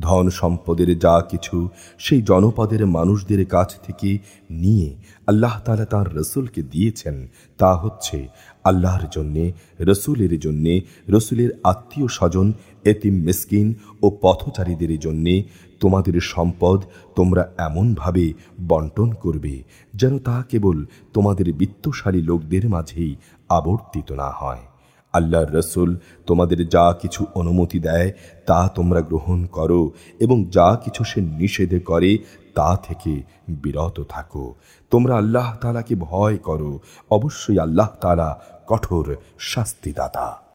ধন সম্পদের যা কিছু সেই জনপদের মানুষদের কাছ থেকে নিয়ে আল্লাহ তাআলা তাঁর রসুলকে দিয়েছেন তা হচ্ছে আল্লাহর জন্যে, রসুলের জন্যে, রসুলের আত্মীয় স্বজন, এতিম মিসকিন ও পথচারীদের জন্যে তোমাদের সম্পদ তোমরা এমনভাবে বন্টন করবে যেন তা কেবল তোমাদের বিত্তশালী লোকদের মাঝেই আবর্তিত না হয়। আল্লাহর রসুল তোমাদের যা কিছু অনুমতি দেয় তা তোমরা গ্রহণ করো এবং যা কিছু সে নিষেধ করে তা থেকে বিরত থাকো। তোমরা আল্লাহ তাআলাকে ভয় করো, অবশ্যই আল্লাহ তাআলা কঠোর শাস্তিদাতা।